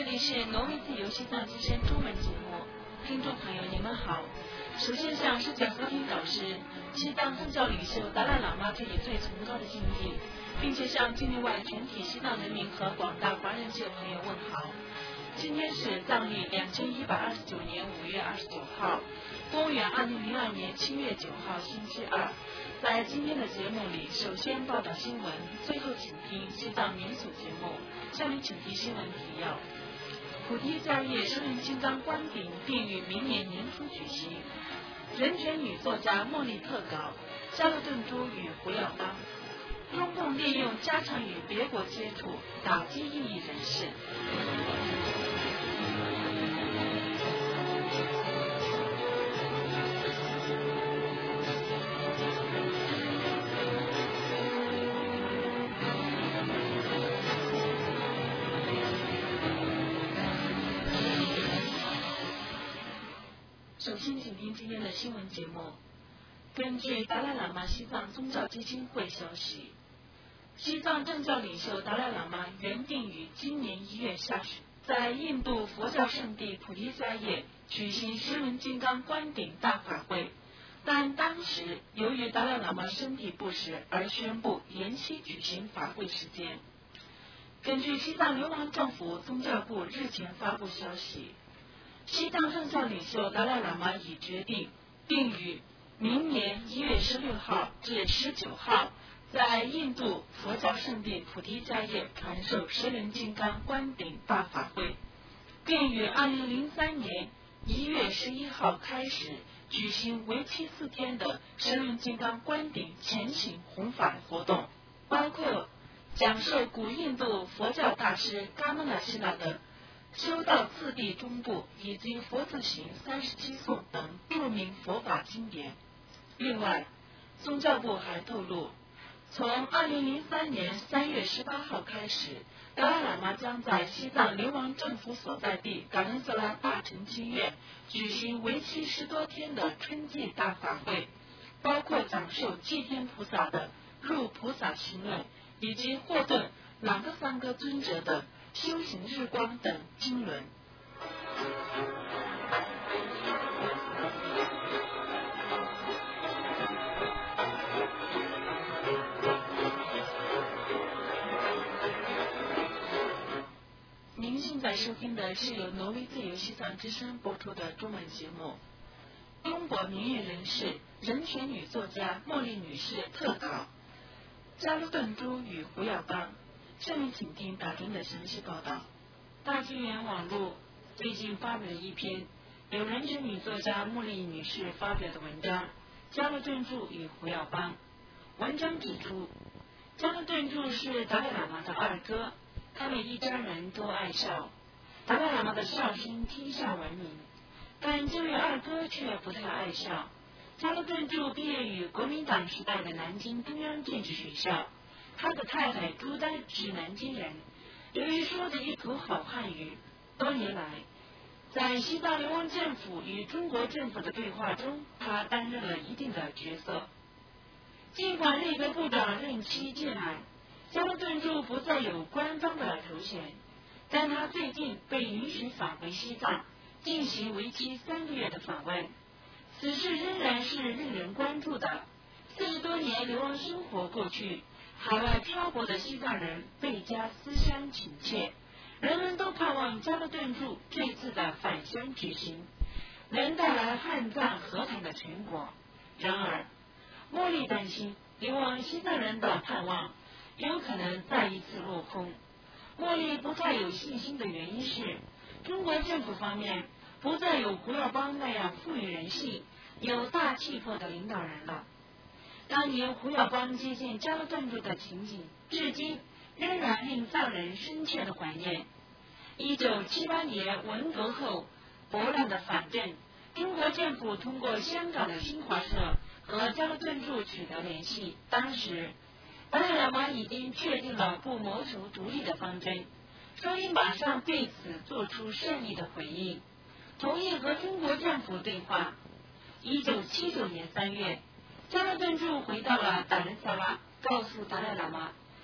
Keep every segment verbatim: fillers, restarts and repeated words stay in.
里是挪威自由西藏之声中文节目，听众朋友你们好。首先向世界和平导师、西藏宗教领袖达赖喇嘛致以最崇高的敬意，并且向境内外全体西藏人民和广大华人界朋友问好。今天是藏历两千一百二十九年五月二十九号，公元二零零二年七月九号星期二。在今天的节目里，首先报道新闻，最后请听西藏民俗节目。下面请听新闻提要：菩提迦叶生人金刚关顶并于明年年初举行。人权女作家莫莉特稿，加勒顿珠与胡耀邦。中共利用加强与别国接触，打击异议人士。首先，请听今天的新闻节目。根据达赖喇嘛西藏宗教基金会消息，西藏政教领袖达赖喇嘛原定于今年一月下旬在印度佛教圣地菩提迦叶举行声闻金刚关顶大法会，但当时由于达赖喇嘛身体不适而宣布延期举行法会时间。根据西藏流亡政府宗教部日前发布消息，西藏政教领袖达赖喇嘛已决定并于明年一月十六号至十九号在印度佛教圣地菩提迦叶传授声闻金刚关顶大法会，并于二零零三年一月十一号开始举行为期四天的声闻金刚关顶前行弘法活动，包括讲授古印度佛教大师嘎玛拉希拉的修道次第中部以及佛字行三十七颂等著名佛法经典。另外，宗教部还透露，从二零零三年三月十八号开始，达赖喇嘛将在西藏流亡政府所在地噶伦色拉大乘经院举行为期十多天的春季大法会，包括讲授祭天菩萨的入菩萨行论以及霍顿朗格桑格尊者的修行日光等经纶。您现在收听的是由挪威自由西藏之声播出的中文节目。中国名誉人士、人权女作家莫莉女士特稿，加勒顿珠与胡耀邦。下面请听打针的详细报道。大纪元网络最近发表了一篇由人权女作家莫莉女士发表的文章《加勒顿珠与胡耀邦》。文章指出，加勒顿珠是达赖喇嘛的二哥，他们一家人都爱笑，达赖喇嘛的笑声天下闻名，但这位二哥却不太爱笑。加勒顿珠毕业于国民党时代的南京中央政治学校，他的太太朱丹是南京人，由于说着一口好汉语，多年来在西藏流亡政府与中国政府的对话中，他担任了一定的角色。尽管内阁部长任期届满，加勒顿珠不再有官方的头衔，但他最近被允许返回西藏，进行为期三个月的访问。此事仍然是令人关注的。四十多年流亡生活过去，海外漂泊的西藏人倍加思乡情切，人们都盼望加勒顿珠这次的返乡举行能带来汉藏和谈的成果。然而，莫莉担心流亡西藏人的盼望有可能再一次落空。莫莉不太有信心的原因是，中国政府方面不再有胡耀邦那样富于人性、有大气魄的领导人了。当年胡耀邦接见加勒顿珠的情景，至今仍然令藏人深切的怀念。一九七八年文革后拨乱的反正，中国政府通过香港的新华社和加勒顿珠取得联系。当时达赖喇嘛已经确定了不谋求独立的方针，所以马上对此做出善意的回应，同意和中国政府对话。一九七九年三月，加勒顿珠回到了达仁萨拉，告诉达赖喇嘛，中国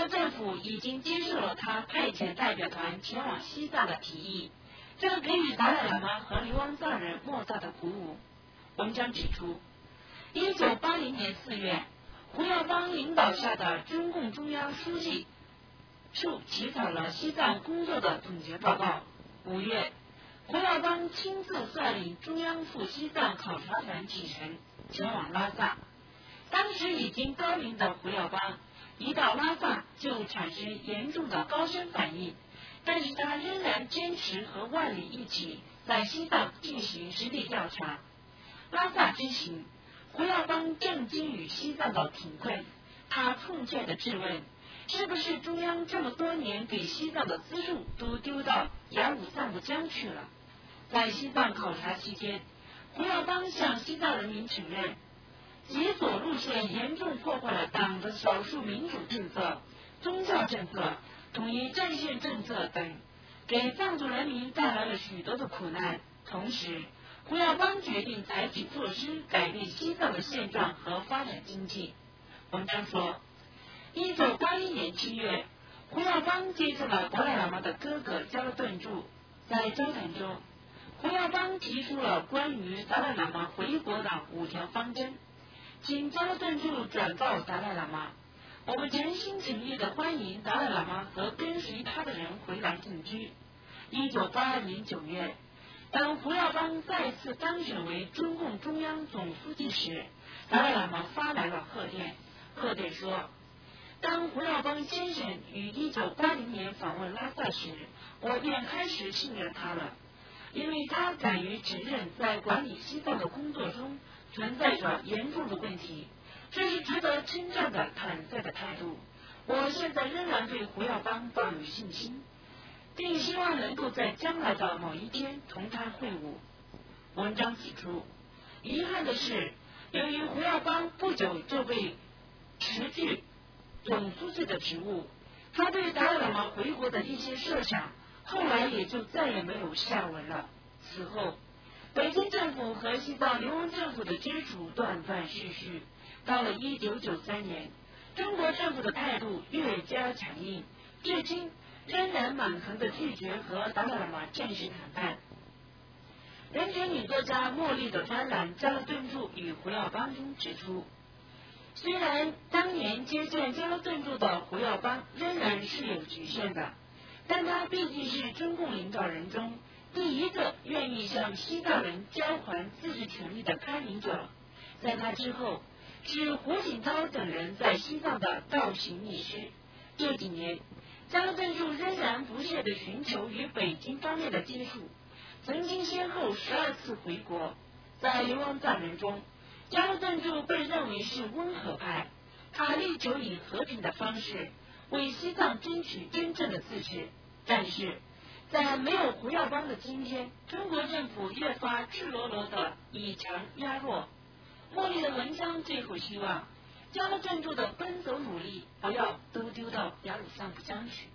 国政府已经接受了他派遣代表团前往西藏的提议，这给予达赖喇嘛和流亡藏人莫大的鼓舞。文章指出，一九八零年四月，胡耀邦领导下的中共中央书记处起草了西藏工作的总结报告。五月，胡耀邦亲自率领中央赴西藏考察团启程，前往拉萨。当时已经高龄的胡耀邦一到拉萨就产生严重的高山反应，但是他仍然坚持和万里一起在西藏进行实地调查。拉萨之行，胡耀邦震惊于西藏的贫困，他痛切地质问，是不是中央这么多年给西藏的资助都丢到雅鲁藏布江去了？在西藏考察期间，胡耀邦向西藏人民承认，极左路线严重破坏了党的少数民主政策、宗教政策、统一战线政策等，给藏族人民带来了许多的苦难。同时，胡耀邦决定采取措施改变西藏的现状和发展经济。文章说，一九八一年七月，胡耀邦接受了达赖喇嘛的哥哥加勒顿柱，在交谈中，胡耀邦提出了关于达赖喇嘛回国的五条方针，请加勒顿柱转告达赖喇嘛，我们诚心诚意地欢迎达赖喇嘛和跟随他的人回来定居。一九八二年九月，当胡耀邦再次当选为中共中央总书记时，达赖喇嘛发来了贺电。贺电说，当胡耀邦先生于一九八零年访问拉萨时，我便开始信任他了，因为他敢于承认在管理西藏的工作中存在着严重的问题，这是值得称赞的坦率的态度。我现在仍然对胡耀邦抱有信心，并希望能够在将来的某一天同他会晤。文章指出，遗憾的是，由于胡耀邦不久就被辞去总书记的职务，他对达赖喇嘛回国的一些设想，后来也就再也没有下文了。此后，北京政府和西藏流亡政府的接触断断续续。到了一九九三年，中国政府的态度越加强硬，至今仍然蛮横地拒绝和达赖喇嘛正式谈判。人权女作家茉莉的专栏《加勒顿柱与胡耀邦》中指出，虽然当年接见加勒顿柱的胡耀邦仍然是有局限的，但他毕竟是中共领导人中第一个愿意向西藏人交还自治权利的开明者。在他之后，是胡锦涛等人在西藏的倒行逆施。这几年，加勒顿柱仍然不懈地寻求与北京方面的接触，曾经先后十二次回国。在流亡藏人中，加勒顿柱被认为是温和派，他力求以和平的方式为西藏争取真正的自治。但是，在没有胡耀邦的今天，中国政府越发赤裸裸地以强压弱。茉莉的文章最后希望，加勒顿柱的奔走努力不要都丢到雅鲁藏布江去。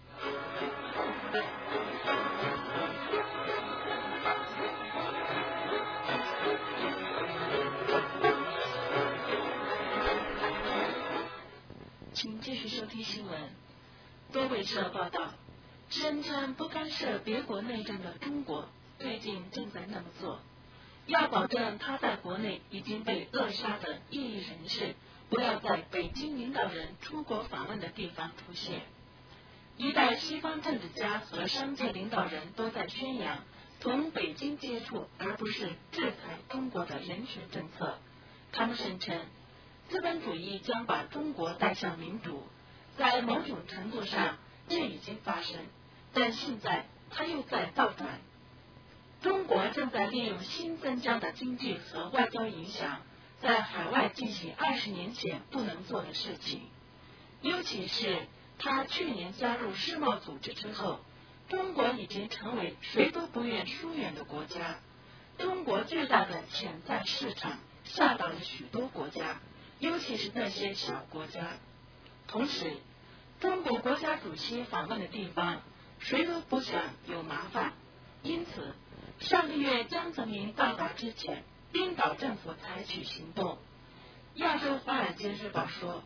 请继续收听新闻。多位社报道，声称不干涉别国内政的中国最近正在那么做，要保证他在国内已经被扼杀的异议人士不要在北京领导人出国访问的地方出现。一代西方政治家和商界领导人都在宣扬同北京接触而不是制裁中国的人权政策。他们声称，资本主义将把中国带向民主，在某种程度上这已经发生，但现在它又在倒转。中国正在利用新增加的经济和外交影响，在海外进行二十年前不能做的事情。尤其是他去年加入世贸组织之后，中国已经成为谁都不愿疏远的国家。中国巨大的潜在市场吓到了许多国家，尤其是那些小国家。同时，中国国家主席访问的地方，谁都不想有麻烦，因此上个月江泽民到达之前，冰岛政府采取行动。亚洲华尔街日报说，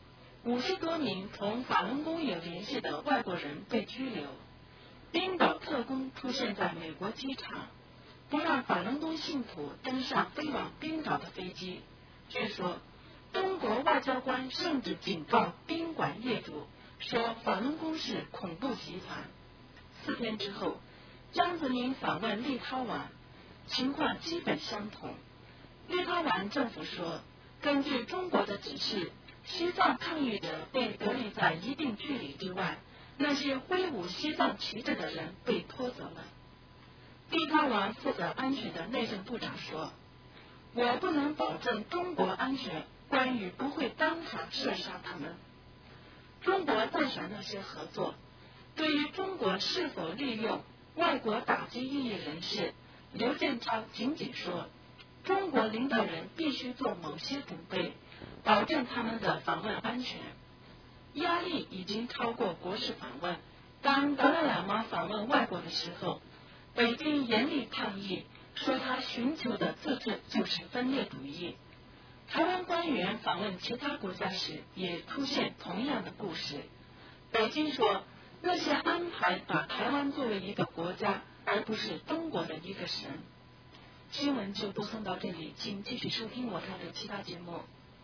五十多名同法轮功有联系的外国人被拘留。冰岛特工出现在美国机场，不让法轮功信徒登上飞往冰岛的飞机。据说，中国外交官甚至警告宾馆业主，说法轮功是恐怖集团。四天之后，江泽民访问立陶宛，情况基本相同。立陶宛政府说，根据中国的指示，西藏抗议者被隔离在一定距离之外，那些挥舞西藏旗帜的人被拖走了。立陶宛负责安全的内政部长说，我不能保证中国安全，关羽不会当场射杀他们。中国赞赏那些合作。对于中国是否利用外国打击异议人士，刘建超仅仅说，中国领导人必须做某些准备，保证他们的访问安全。压力已经超过国事访问。当达赖喇嘛访问外国的时候，北京严厉抗议，说他寻求的自治就是分裂主义。台湾官员访问其他国家时也出现同样的故事。北京说，那些安排把台湾作为一个国家，而不是中国的一个省。新闻就播送到这里，请继续收听我台的其他节目。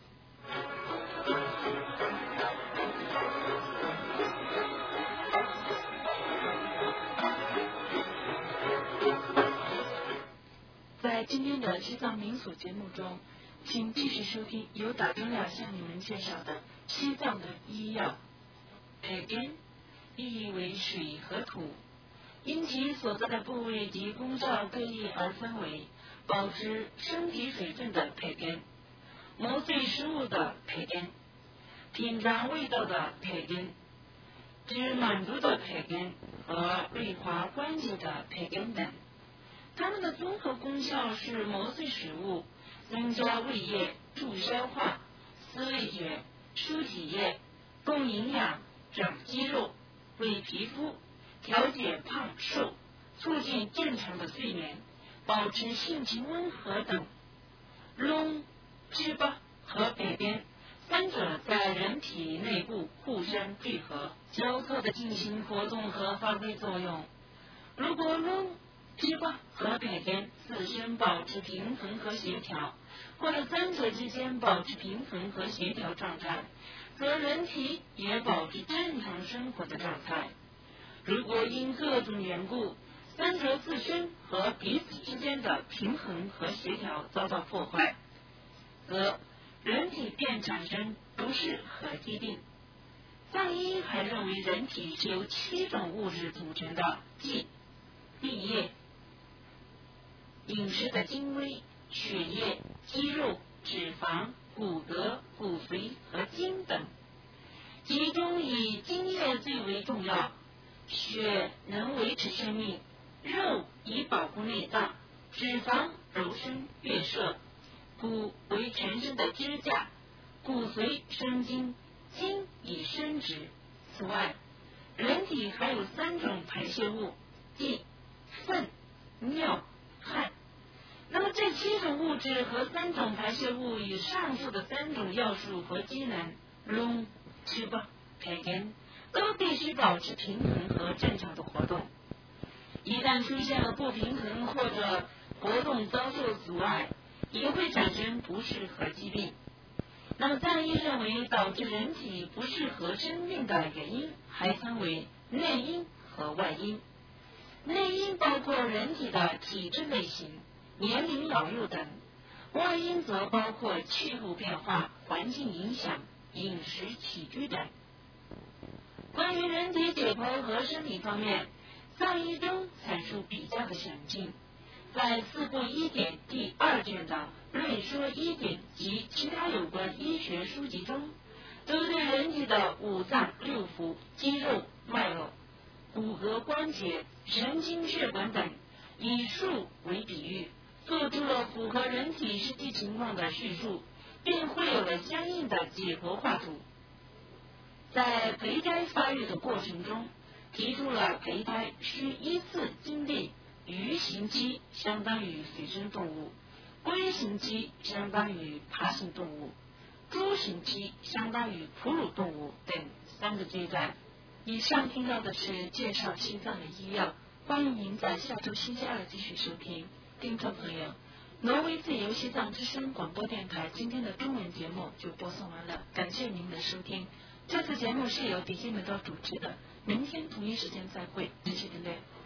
在今天的西藏民俗节目中，请继续收听由打根亮向你们介绍的西藏的医药。培根意义为水和土，因其所在的部位及功效各异而分为保持身体水分的培根、磨碎食物的培根、品尝味道的培根、知满足的培根和锐滑关节的培根等。它们的综合功效是磨碎食物、增加胃液、助消化、滋味觉、疏体液、供营养、长肌肉、为皮肤、调节胖瘦、促进正常的睡眠、保持性情温和等。龙、痔巴和培根三者在人体内部互相聚合，交错的进行活动和发挥作用。如果龙、痔巴和培根自身保持平衡和协调，或者三者之间保持平衡和协调状态，则人体也保持正常生活的状态。如果因各种缘故，三者自身和彼此之间的平衡和协调遭到破坏，则人体便产生不适和疾病。藏医还认为人体是由七种物质组成的，即液液、饮食的精微、血液、肌肉、脂肪、骨骼、骨髓和筋等。其中以精液最为重要，血能维持生命，肉以保护内脏，脂肪柔身悦色，骨为全身的支架，骨髓生筋，筋以生殖。此外，人体还有三种排泄物，即粪、尿、汗。那么这七种物质和三种排泄物与上述的三种要素和机能，龙、痔巴、培根都必须保持平衡和正常的活动。一旦出现了不平衡或者活动遭受阻碍，也会产生不适和疾病。那么藏医认为导致人体不适和生病的原因还分为内因和外因。内因包括人体的体质类型、年龄老幼等，外因则包括气候变化、环境影响、饮食起居等。关于人体解剖和生理方面，藏医中阐述比较的详尽。在四部医典第二卷的论说医典及其他有关医学书籍中，都对人体的五脏六腑、肌肉、脉络、骨骼关节、神经血管等，以树为比喻，做出了符合人体实际情况的叙述，并绘有了相应的解剖画图。在胚胎发育的过程中，提出了胚胎需依次经历鱼形期，相当于水生动物；龟形期相当于爬行动物； 猪型鸡相当于哺乳动物等三个阶段。以上听到的是介绍西藏的医药，欢迎您在下周星期二继续收听。听众朋友，挪威自由西藏之声广播电台今天的中文节目就播送完了，感谢您的收听。这次节目是由迪西门道主持的，明天同一时间再会，谢谢您的。